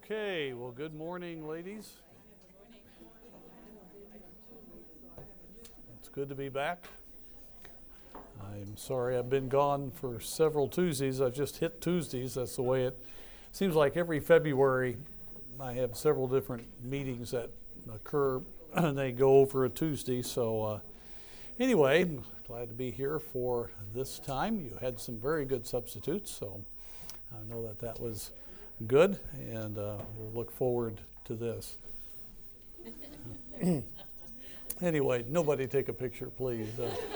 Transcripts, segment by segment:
Okay, well, good morning, ladies. It's good to be back. I'm sorry I've been gone for several Tuesdays. I've just hit Tuesdays. That's the way it seems like every February I have several different meetings that occur and they go over a Tuesday. So anyway, glad to be here for this time. You had some very good substitutes, so I know that was good, and we'll look forward to this. Anyway, nobody take a picture, please.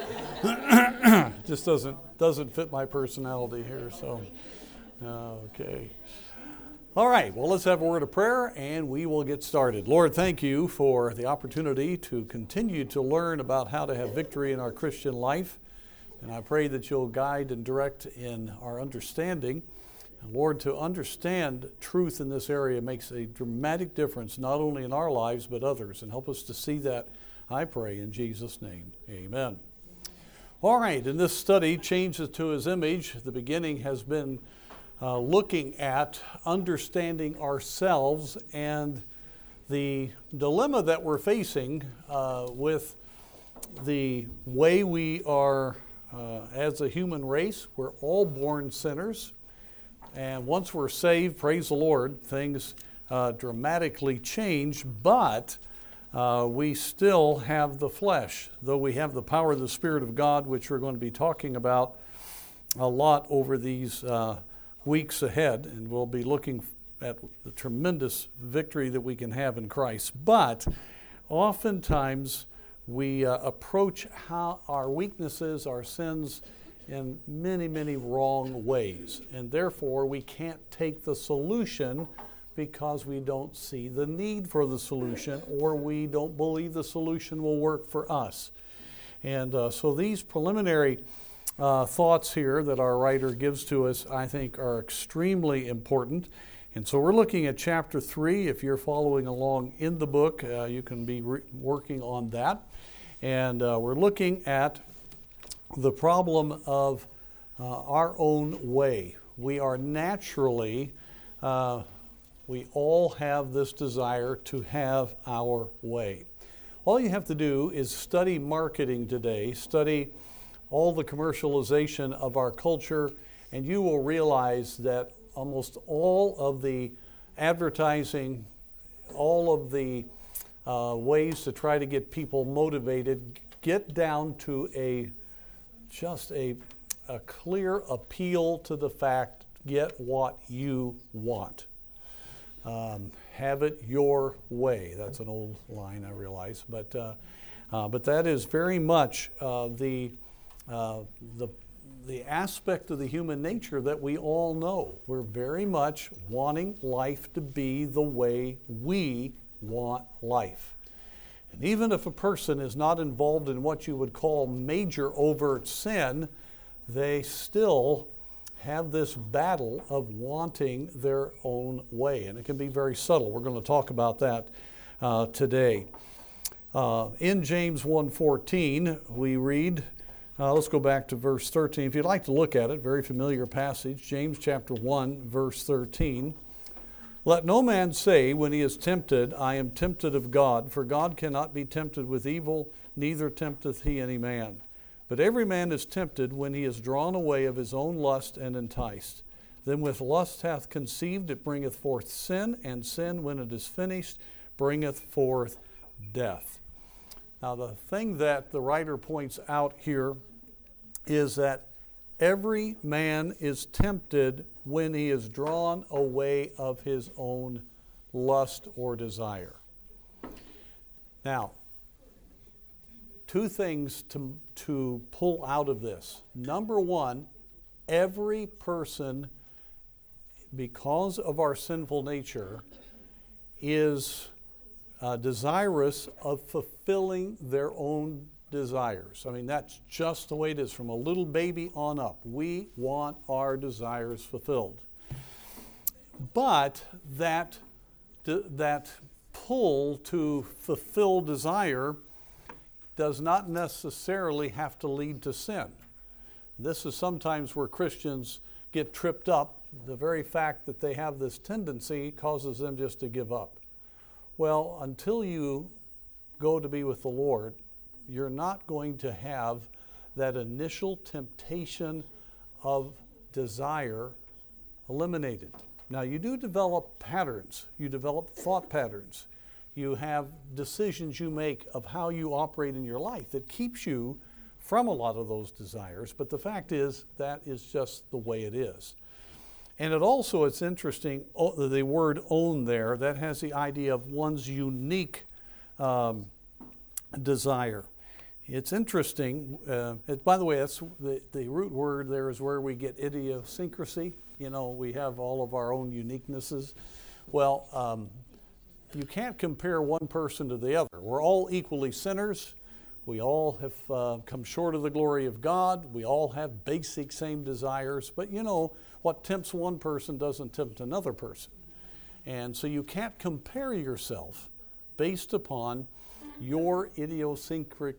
Just doesn't fit my personality here. So, okay. All right. Well, let's have a word of prayer, and we will get started. Lord, thank you for the opportunity to continue to learn about how to have victory in our Christian life, and I pray that you'll guide and direct in our understanding. And Lord, to understand truth in this area makes a dramatic difference, not only in our lives, but others. And help us to see that, I pray, in Jesus' name. Amen. All right, in this study, Changes to His Image, the beginning has been looking at understanding ourselves and the dilemma that we're facing with the way we are as a human race. We're all born sinners. And once we're saved, praise the Lord, things dramatically change, but we still have the flesh, though we have the power of the Spirit of God, which we're going to be talking about a lot over these weeks ahead, and we'll be looking at the tremendous victory that we can have in Christ. But oftentimes we approach how our weaknesses, our sins, in many, many wrong ways. And therefore, we can't take the solution because we don't see the need for the solution, or we don't believe the solution will work for us. And so these preliminary thoughts here that our writer gives to us, I think, are extremely important. And so we're looking at chapter 3. If you're following along in the book, you can be working on that. And we're looking at the problem of our own way. We are naturally, we all have this desire to have our way. All you have to do is study marketing today, study all the commercialization of our culture, and you will realize that almost all of the advertising, all of the ways to try to get people motivated get down to just a clear appeal to the fact, get what you want. Have it your way. That's an old line, I realize. But that is very much the aspect of the human nature that we all know. We're very much wanting life to be the way we want life. And even if a person is not involved in what you would call major overt sin, they still have this battle of wanting their own way. And it can be very subtle. We're going to talk about that today. In James 1:14, we read, let's go back to verse 13. If you'd like to look at it, very familiar passage, James chapter 1, verse 13. Let no man say when he is tempted, I am tempted of God, for God cannot be tempted with evil, neither tempteth he any man. But every man is tempted when he is drawn away of his own lust and enticed. Then with lust hath conceived, it bringeth forth sin, and sin, when it is finished, bringeth forth death. Now the thing that the writer points out here is that every man is tempted when he is drawn away of his own lust or desire. Now, two things to pull out of this. Number one, every person, because of our sinful nature, is desirous of fulfilling their own desires. I mean, that's just the way it is. From a little baby on up, we want our desires fulfilled. But that pull to fulfill desire does not necessarily have to lead to sin. This is sometimes where Christians get tripped up the very fact that they have this tendency causes them just to give up. Well, until you go to be with the Lord, you're not going to have that initial temptation of desire eliminated. Now, you do develop patterns. You develop thought patterns. You have decisions you make of how you operate in your life that keeps you from a lot of those desires. But the fact is, that is just the way it is. And it's interesting, the word own there, that has the idea of one's unique desire. It's interesting. By the way, that's the root word there is where we get idiosyncrasy. You know, we have all of our own uniquenesses. Well, you can't compare one person to the other. We're all equally sinners. We all have come short of the glory of God. We all have basic same desires. But you know, what tempts one person doesn't tempt another person. And so you can't compare yourself based upon your idiosyncratic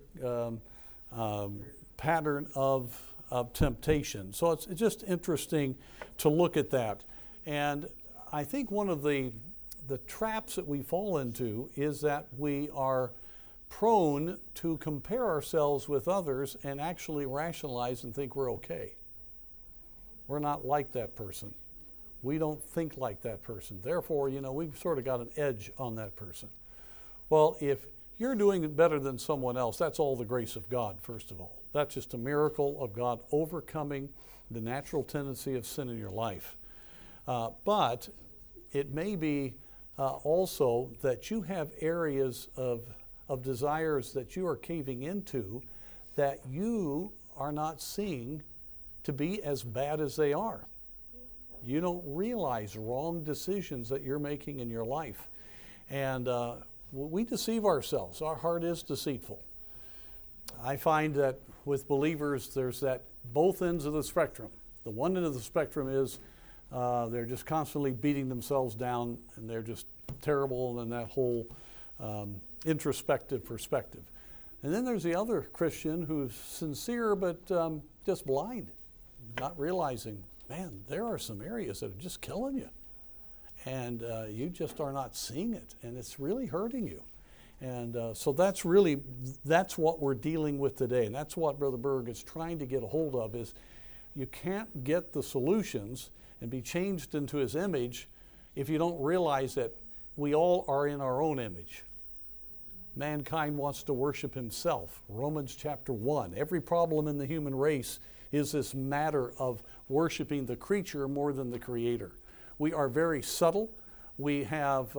pattern of temptation. So it's just interesting to look at that. And I think one of the traps that we fall into is that we are prone to compare ourselves with others and actually rationalize and think we're okay. We're not like that person. We don't think like that person. Therefore, you know, we've sort of got an edge on that person. Well, if you're doing it better than someone else, that's all the grace of God, first of all. That's just a miracle of God overcoming the natural tendency of sin in your life. But it may be also that you have areas of desires that you are caving into that you are not seeing to be as bad as they are. You don't realize wrong decisions that you're making in your life. And we deceive ourselves. Our heart is deceitful. I find that with believers, there's that both ends of the spectrum. The one end of the spectrum is they're just constantly beating themselves down and they're just terrible in that whole introspective perspective. And then there's the other Christian who's sincere but just blind, not realizing, man, there are some areas that are just killing you. And you just are not seeing it, and it's really hurting you. And so that's what we're dealing with today. And that's what Brother Berg is trying to get a hold of is you can't get the solutions and be changed into his image if you don't realize that we all are in our own image. Mankind wants to worship himself. Romans chapter 1. Every problem in the human race is this matter of worshiping the creature more than the Creator. We are very subtle. We have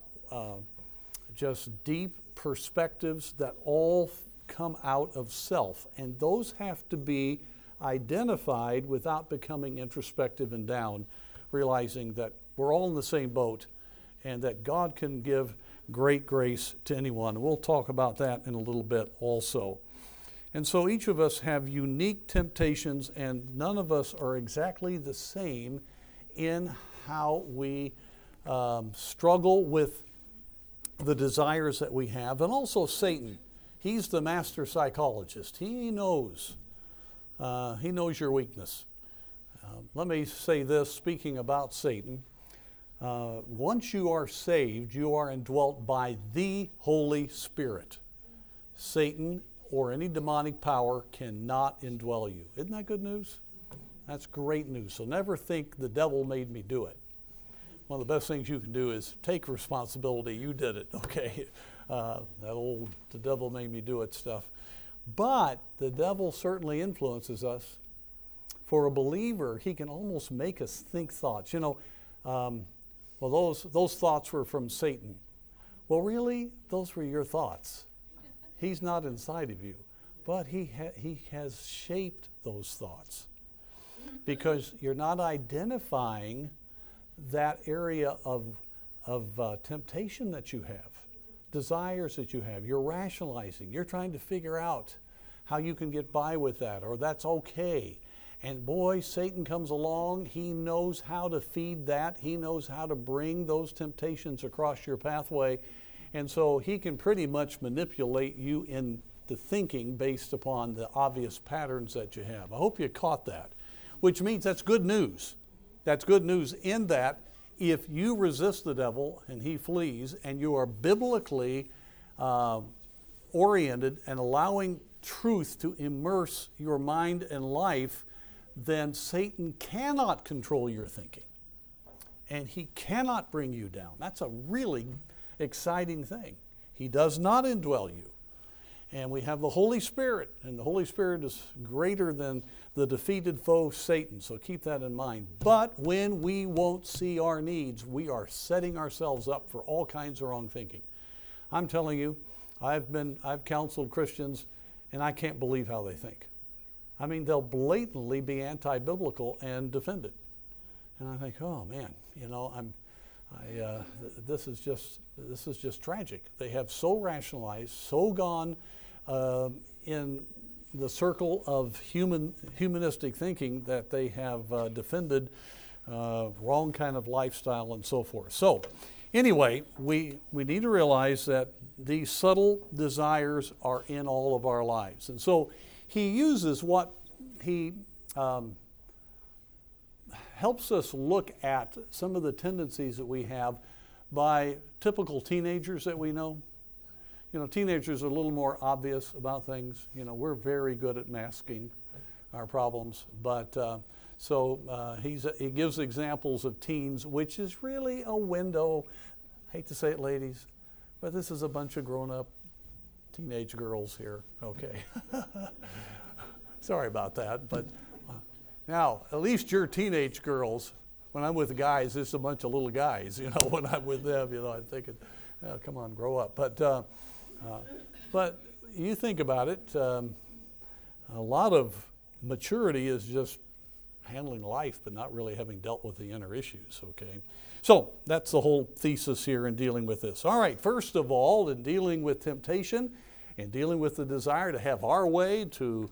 just deep perspectives that all come out of self. And those have to be identified without becoming introspective and down, realizing that we're all in the same boat and that God can give great grace to anyone. We'll talk about that in a little bit also. And so each of us have unique temptations, and none of us are exactly the same in how we struggle with the desires that we have. And also Satan, he's the master psychologist. He knows your weakness. Let me say this, speaking about Satan. Once you are saved, you are indwelt by the Holy Spirit. Satan or any demonic power cannot indwell you. Isn't that good news? That's great news. So never think the devil made me do it. One of the best things you can do is take responsibility. You did it, okay? The devil made me do it stuff. But the devil certainly influences us. For a believer, he can almost make us think thoughts. You know, those thoughts were from Satan. Well, really, those were your thoughts. He's not inside of you. But he has shaped those thoughts. Because you're not identifying that area of temptation that you have, desires that you have. You're rationalizing. You're trying to figure out how you can get by with that, or that's okay. And boy, Satan comes along. He knows how to feed that. He knows how to bring those temptations across your pathway. And so he can pretty much manipulate you into thinking based upon the obvious patterns that you have. I hope you caught that. Which means that's good news. That's good news in that if you resist the devil and he flees, and you are biblically oriented and allowing truth to immerse your mind and life, then Satan cannot control your thinking. And he cannot bring you down. That's a really exciting thing. He does not indwell you. And we have the Holy Spirit, and the Holy Spirit is greater than the defeated foe, Satan. So keep that in mind. But when we won't see our needs, we are setting ourselves up for all kinds of wrong thinking. I'm telling you, I've counseled Christians, and I can't believe how they think. I mean, they'll blatantly be anti-biblical and defend it. And I think, oh man, this is just tragic. They have so rationalized, so gone in the circle of humanistic thinking that they have defended wrong kind of lifestyle and so forth. So anyway, we need to realize that these subtle desires are in all of our lives. And so he uses what he helps us look at some of the tendencies that we have by typical teenagers that we know. Teenagers are a little more obvious about things. We're very good at masking our problems. But he gives examples of teens, which is really a window. I hate to say it, ladies, but this is a bunch of grown-up teenage girls here. Okay. Sorry about that. But now, at least you're teenage girls. When I'm with the guys, it's a bunch of little guys. When I'm with them, I'm thinking, oh, come on, grow up. But you think about it, a lot of maturity is just handling life, but not really having dealt with the inner issues, okay? So that's the whole thesis here in dealing with this. All right, first of all, in dealing with temptation and dealing with the desire to have our way, to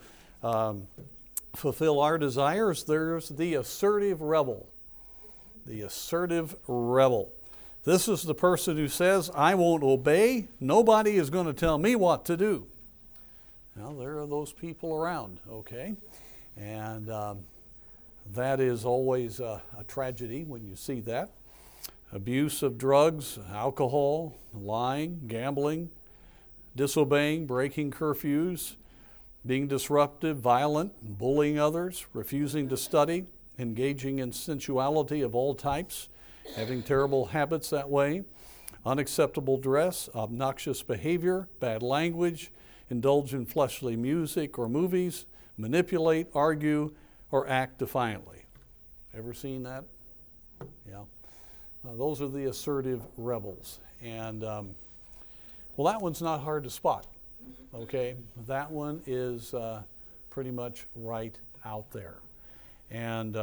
fulfill our desires, there's the assertive rebel. The assertive rebel. This is the person who says, I won't obey. Nobody is going to tell me what to do. Well, there are those people around, okay? And that is always a tragedy when you see that. Abuse of drugs, alcohol, lying, gambling, disobeying, breaking curfews, being disruptive, violent, bullying others, refusing to study, engaging in sensuality of all types, having terrible habits that way, unacceptable dress, obnoxious behavior, bad language, indulge in fleshly music or movies, manipulate, argue, or act defiantly. Ever seen that? Yeah. Those are the assertive rebels. And, well, that one's not hard to spot, okay? That one is pretty much right out there. And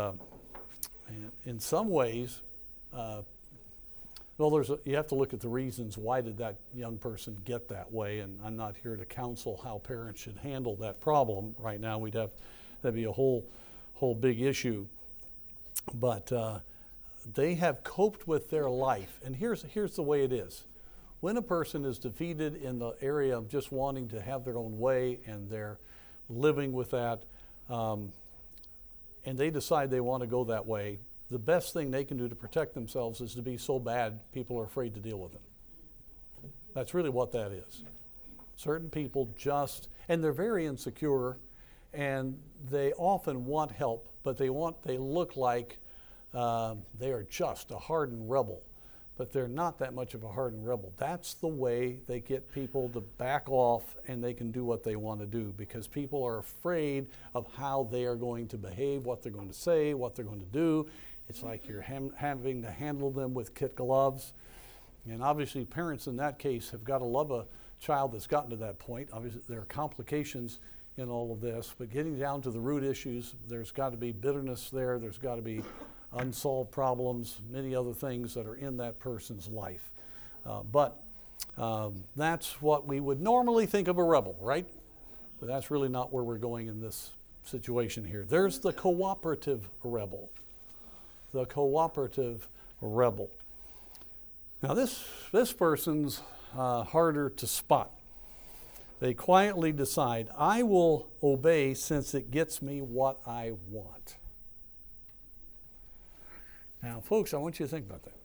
in some ways, you have to look at the reasons why did that young person get that way, and I'm not here to counsel how parents should handle that problem right now. That'd be a whole big issue. But they have coped with their life, and here's the way it is. When a person is defeated in the area of just wanting to have their own way, and they're living with that, and they decide they want to go that way, the best thing they can do to protect themselves is to be so bad people are afraid to deal with them. That's really what that is. Certain people and they're very insecure, and they often want help, but they look like they are just a hardened rebel, but they're not that much of a hardened rebel. That's the way they get people to back off, and they can do what they want to do, because people are afraid of how they are going to behave, what they're going to say, what they're going to do. It's like you're having to handle them with kid gloves. And obviously parents in that case have got to love a child that's gotten to that point. Obviously there are complications in all of this, but getting down to the root issues, there's got to be bitterness there. There's got to be unsolved problems, many other things that are in that person's life. But that's what we would normally think of a rebel, right? But that's really not where we're going in this situation here. There's the cooperative rebel. The cooperative rebel. Now this person's harder to spot. They quietly decide, I will obey since it gets me what I want. Now, folks, I want you to think about that.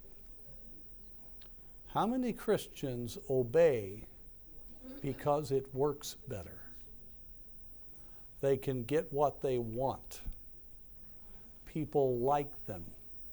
How many Christians obey because it works better? They can get what they want. People like them.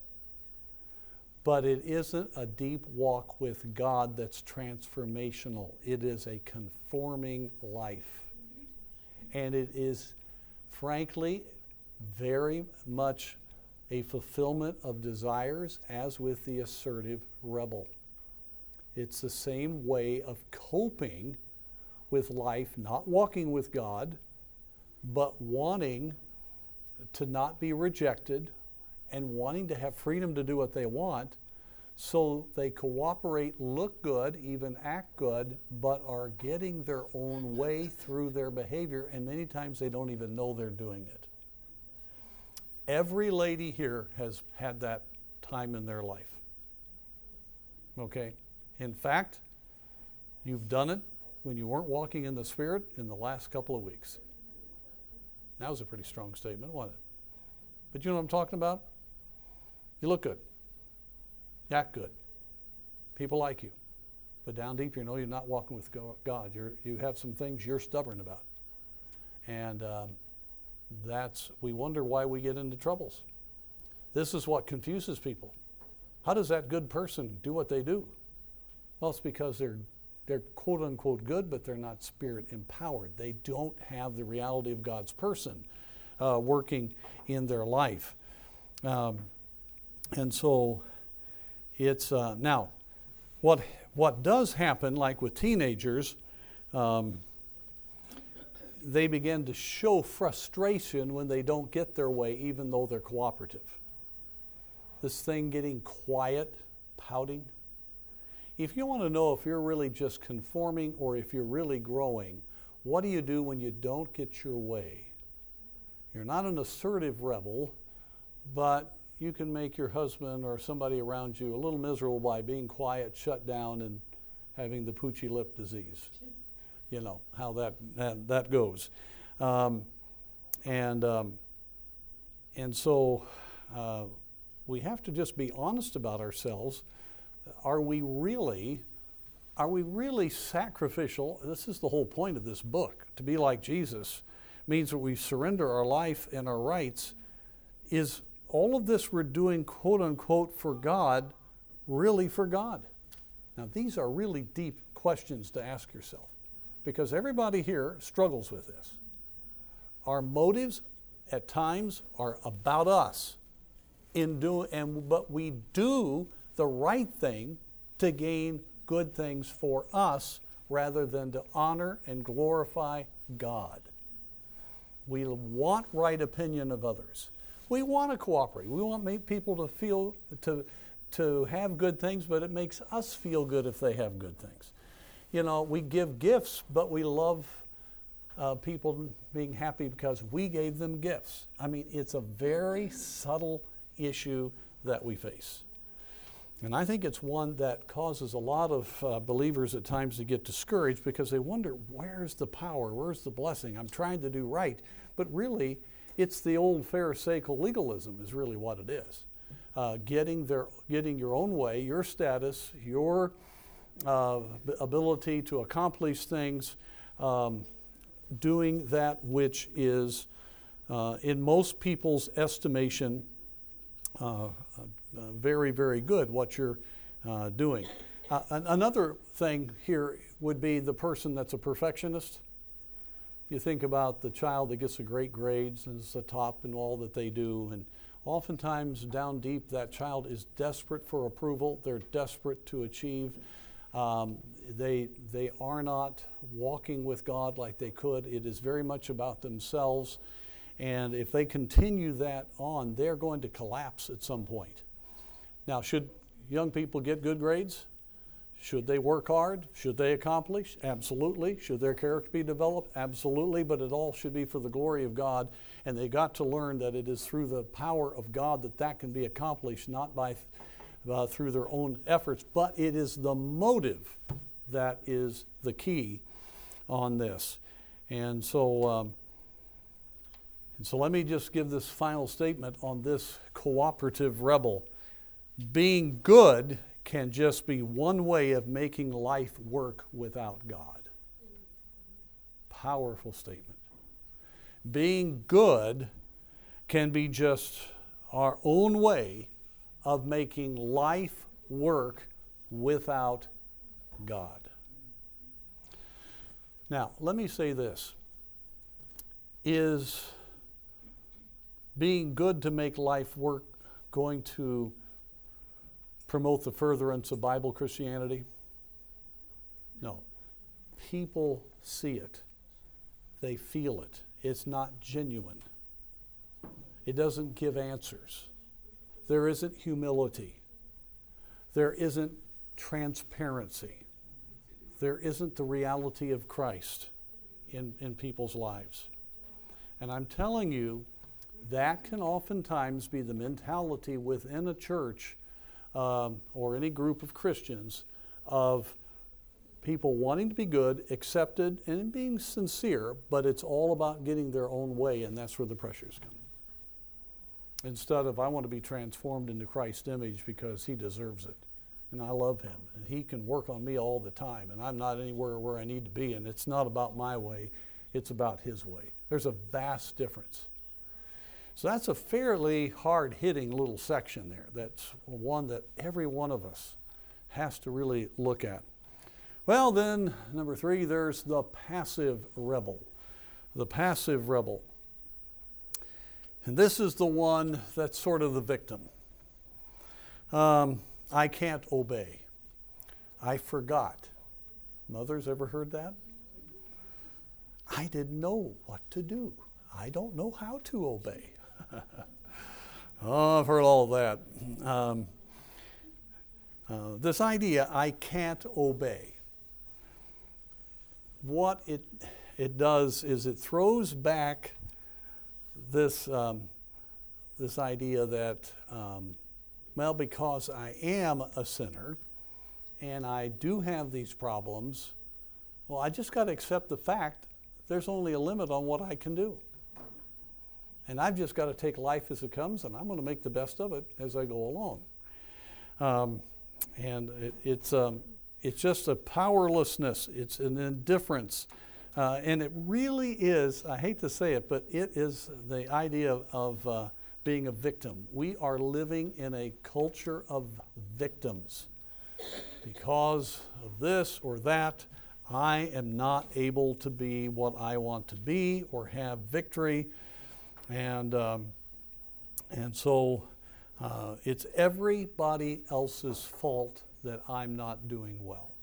But it isn't a deep walk with God that's transformational. It is a conforming life. And it is, frankly, very much a fulfillment of desires, as with the assertive rebel. It's the same way of coping with life, not walking with God, but wanting to not be rejected and wanting to have freedom to do what they want, so they cooperate, look good, even act good, but are getting their own way through their behavior, and many times they don't even know they're doing it. Every lady here has had that time in their life. Okay? In fact, you've done it when you weren't walking in the Spirit in the last couple of weeks. That was a pretty strong statement, wasn't it? But you know what I'm talking about? You look good. You act good. People like you. But down deep, you know you're not walking with God. You have some things you're stubborn about. And we wonder why we get into troubles. This is what confuses people. How does that good person do what they do? Well, it's because they're quote unquote good, but they're not Spirit empowered. They don't have the reality of God's person working in their life. And so it's now what does happen, like with teenagers, they begin to show frustration when they don't get their way, even though they're cooperative. This thing getting quiet, pouting. If you want to know if you're really just conforming or if you're really growing, what do you do when you don't get your way? You're not an assertive rebel, but you can make your husband or somebody around you a little miserable by being quiet, shut down, and having the poochy lip disease. You know how that goes. And so we have to just be honest about ourselves. Are we really sacrificial? This is the whole point of this book. To be like Jesus means that we surrender our life and our rights. Is all of this we're doing, quote unquote, for God, really for God? Now, these are really deep questions to ask yourself, because everybody here struggles with this. Our motives at times are about us, but we do the right thing to gain good things for us rather than to honor and glorify God. We want right opinion of others. We want to cooperate. We want people to feel, to have good things, but it makes us feel good if they have good things. You know, we give gifts, but we love people being happy because we gave them gifts. I mean, it's a very subtle issue that we face. And I think it's one that causes a lot of believers at times to get discouraged because they wonder, where's the power? Where's the blessing? I'm trying to do right. But really, it's the old Pharisaical legalism is really what it is. Getting your own way, your status, your ability to accomplish things, doing that which is, in most people's estimation, very, very good, what you're doing. Another thing here would be the person that's a perfectionist. You think about the child that gets the great grades and is the top in all that they do, and oftentimes down deep that child is desperate for approval. They're desperate to achieve. They are not walking with God like they could. It is very much about themselves. And if they continue that on, they're going to collapse at some point. Now, should young people get good grades? Should they work hard? Should they accomplish? Absolutely. Should their character be developed? Absolutely. But it all should be for the glory of God. And they got to learn that it is through the power of God that can be accomplished, not by through their own efforts. But it is the motive that is the key on this. And so let me just give this final statement on this cooperative rebel. being good can just be one way of making life work without God. Powerful statement. Being good can be just our own way of making life work without God. Now, let me say this. Is being good to make life work going to promote the furtherance of Bible Christianity? No. People see it. They feel it. It's not genuine. It doesn't give answers. There isn't humility. There isn't transparency. There isn't the reality of Christ in people's lives. And I'm telling you, that can oftentimes be the mentality within a church or any group of Christians of people wanting to be good, accepted, and being sincere, but it's all about getting their own way, and that's where the pressures come. Instead of, I want to be transformed into Christ's image because he deserves it, and I love him, and he can work on me all the time, and I'm not anywhere where I need to be, and it's not about my way, it's about his way. There's a vast difference. So that's a fairly hard-hitting little section there. That's one that every one of us has to really look at. Well, then, number 3, there's the passive rebel. The passive rebel. And this is the one that's sort of the victim. I can't obey. I forgot. Mothers ever heard that? I didn't know what to do. I don't know how to obey. Oh, I've heard all that. This idea, I can't obey. What it does is it throws back this idea that, because I am a sinner and I do have these problems, well, I just got to accept the fact there's only a limit on what I can do. And I've just got to take life as it comes, and I'm going to make the best of it as I go along. It's just a powerlessness. It's an indifference. And it really is, I hate to say it, but it is the idea of being a victim. We are living in a culture of victims. Because of this or that, I am not able to be what I want to be or have victory. And so it's everybody else's fault that I'm not doing well.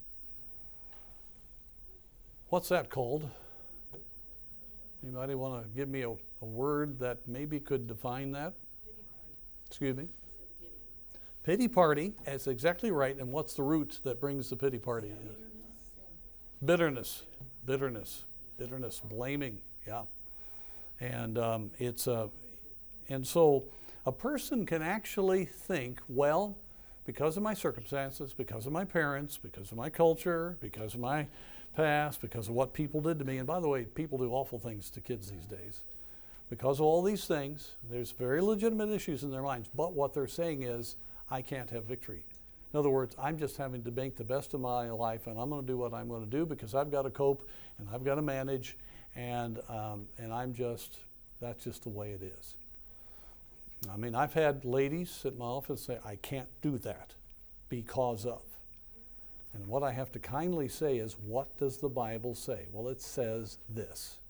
What's that called? Anybody want to give me a word that maybe could define that? Excuse me? Pity party. That's exactly right. And what's the root that brings the pity party? Bitterness. Blaming. Yeah. And and so a person can actually think, well, because of my circumstances, because of my parents, because of my culture, because of my past, because of what people did to me. And by the way, people do awful things to kids these days. Because of all these things, there's very legitimate issues in their minds. But what they're saying is, I can't have victory. In other words, I'm just having to make the best of my life, and I'm going to do what I'm going to do because I've got to cope and I've got to manage, and that's just the way it is. I mean, I've had ladies sit in my office and say, I can't do that because of. And what I have to kindly say is, what does the Bible say? Well, it says this.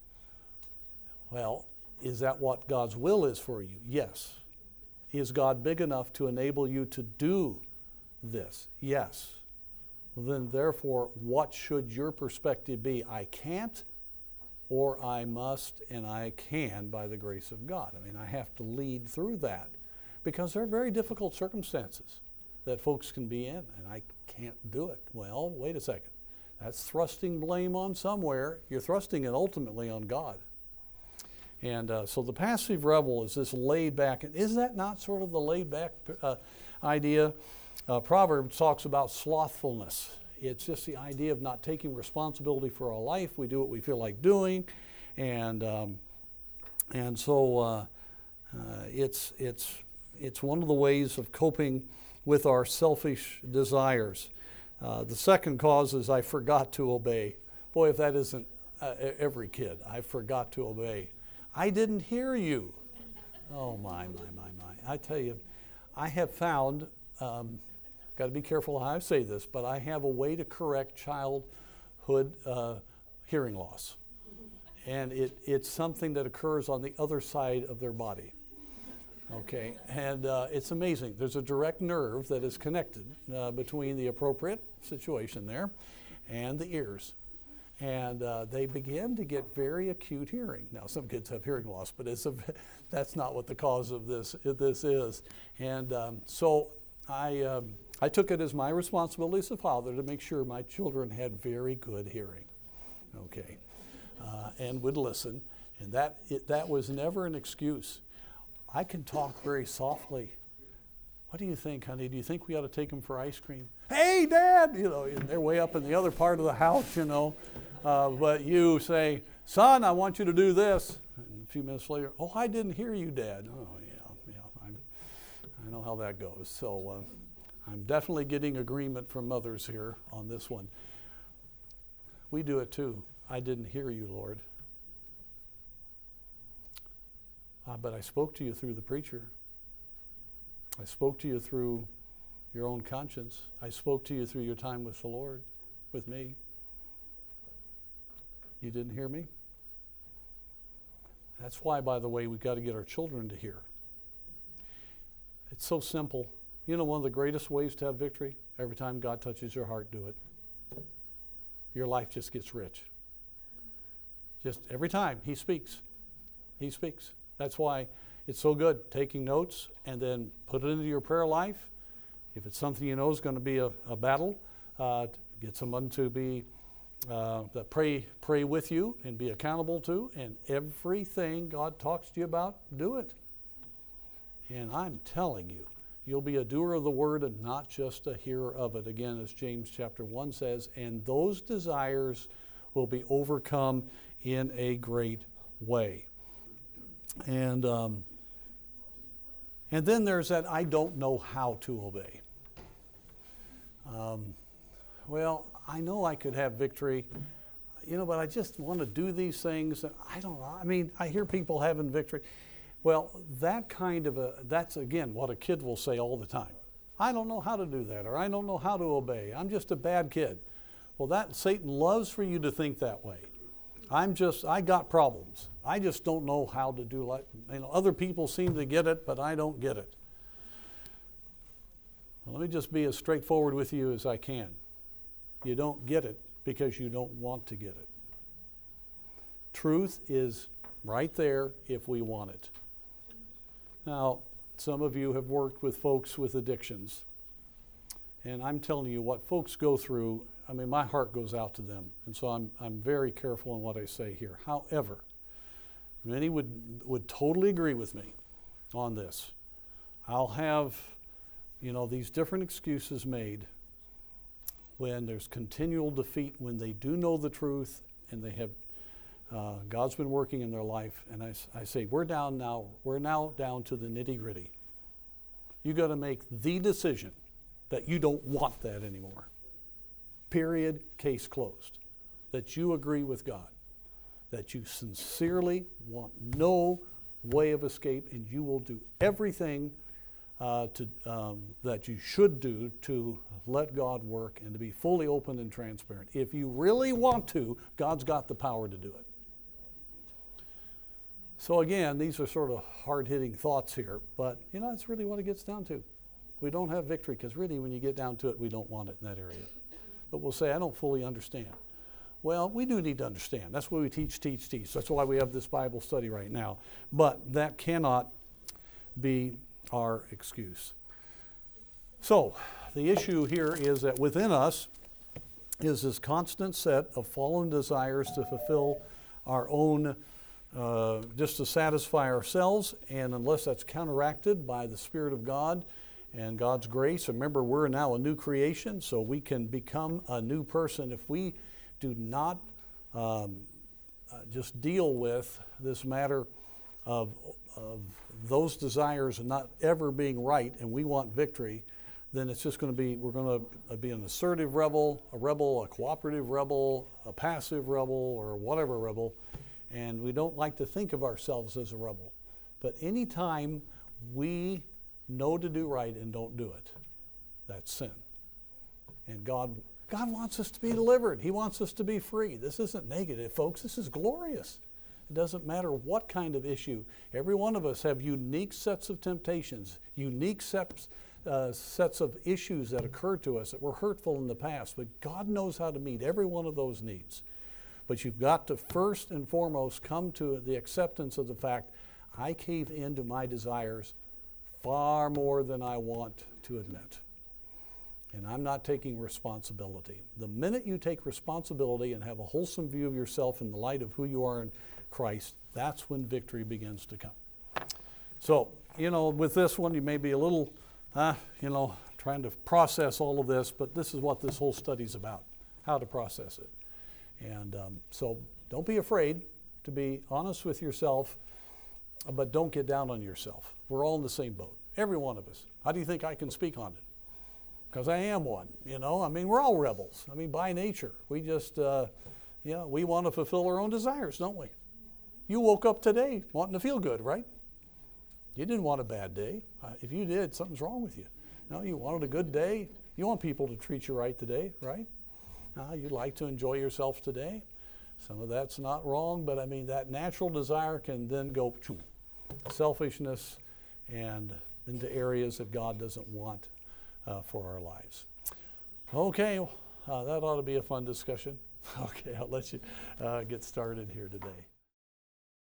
Well, is that what God's will is for you? Yes. Is God big enough to enable you to do this? Yes. Well, then, therefore, what should your perspective be? I can't, or I must, and I can by the grace of God. I mean, I have to lead through that because there are very difficult circumstances that folks can be in, and I can't do it. Well, wait a second. That's thrusting blame on somewhere. You're thrusting it ultimately on God. And so the passive rebel is this laid back. And is that not sort of the laid back idea? Proverbs talks about slothfulness. It's just the idea of not taking responsibility for our life. We do what we feel like doing, and so it's it's one of the ways of coping with our selfish desires. The second cause is I forgot to obey. Boy, if that isn't every kid, I forgot to obey. I didn't hear you. Oh, my. I tell you, I have found, got to be careful how I say this, but I have a way to correct childhood hearing loss. And it's something that occurs on the other side of their body. Okay, and it's amazing. There's a direct nerve that is connected between the appropriate situation there and the ears. And they begin to get very acute hearing. Now, some kids have hearing loss, but that's not what the cause of this is. And so I took it as my responsibility as a father to make sure my children had very good hearing, okay, and would listen. And that was never an excuse. I can talk very softly. What do you think, honey? Do you think we ought to take them for ice cream? Hey, Dad! And they're way up in the other part of the house, but you say, son, I want you to do this. And a few minutes later, oh, I didn't hear you, Dad. Oh, yeah, I know how that goes. So I'm definitely getting agreement from mothers here on this one. We do it too. I didn't hear you, Lord. But I spoke to you through the preacher. I spoke to you through your own conscience. I spoke to you through your time with the Lord, with me. You didn't hear me? That's why, by the way, we've got to get our children to hear. It's so simple. One of the greatest ways to have victory, every time God touches your heart, do it. Your life just gets rich. Just every time He speaks. He speaks. That's why it's so good taking notes and then put it into your prayer life. If it's something you know is going to be a battle, get someone to be that pray with you and be accountable to. And everything God talks to you about, do it. And I'm telling you, you'll be a doer of the word and not just a hearer of it. Again, as James chapter 1 says, and those desires will be overcome in a great way. And then there's that I don't know how to obey. Well, I know I could have victory, but I just want to do these things. I don't know. I mean, I hear people having victory. Well, that's again what a kid will say all the time. I don't know how to do that, or I don't know how to obey. I'm just a bad kid. Well, Satan loves for you to think that way. I got problems. I just don't know how to do other people seem to get it, but I don't get it. Well, let me just be as straightforward with you as I can. You don't get it because you don't want to get it. Truth is right there if we want it. Now, some of you have worked with folks with addictions. And I'm telling you what folks go through, my heart goes out to them. And so I'm very careful in what I say here. However, many would totally agree with me on this. I'll have, these different excuses made when there's continual defeat, when they do know the truth and they have, God's been working in their life. And I say, we're now down to the nitty gritty. You got to make the decision that you don't want that anymore. Period, case closed. That you agree with God. That you sincerely want no way of escape, and you will do everything that you should do to let God work and to be fully open and transparent. If you really want to, God's got the power to do it. So again, these are sort of hard-hitting thoughts here, but that's really what it gets down to. We don't have victory because really when you get down to it, we don't want it in that area. But we'll say, I don't fully understand. Well, we do need to understand. That's why we teach. That's why we have this Bible study right now. But that cannot be our excuse. So the issue here is that within us is this constant set of fallen desires to fulfill our own, just to satisfy ourselves, and unless that's counteracted by the Spirit of God and God's grace. Remember, we're now a new creation, so we can become a new person if we do not just deal with this matter of those desires not ever being right, and we want victory, then it's just going to be, we're going to be an assertive rebel, a cooperative rebel, a passive rebel, or whatever rebel, and we don't like to think of ourselves as a rebel. But anytime we know to do right and don't do it, that's sin. And God wants us to be delivered. He wants us to be free. This isn't negative, folks. This is glorious. It doesn't matter what kind of issue. Every one of us have unique sets of temptations, unique sets of issues that occurred to us that were hurtful in the past. But God knows how to meet every one of those needs. But you've got to first and foremost come to the acceptance of the fact, I cave into my desires far more than I want to admit. And I'm not taking responsibility. The minute you take responsibility and have a wholesome view of yourself in the light of who you are in Christ, that's when victory begins to come. So, with this one, you may be a little, trying to process all of this, but this is what this whole study's about, how to process it. And so don't be afraid to be honest with yourself, but don't get down on yourself. We're all in the same boat, every one of us. How do you think I can speak on it? Because I am one, we're all rebels. By nature, we just, we want to fulfill our own desires, don't we? You woke up today wanting to feel good, right? You didn't want a bad day. If you did, something's wrong with you. No, you wanted a good day. You want people to treat you right today, right? You'd like to enjoy yourself today. Some of that's not wrong, but that natural desire can then go selfishness and into areas that God doesn't want for our lives. Okay, that ought to be a fun discussion. Okay, I'll let you get started here today.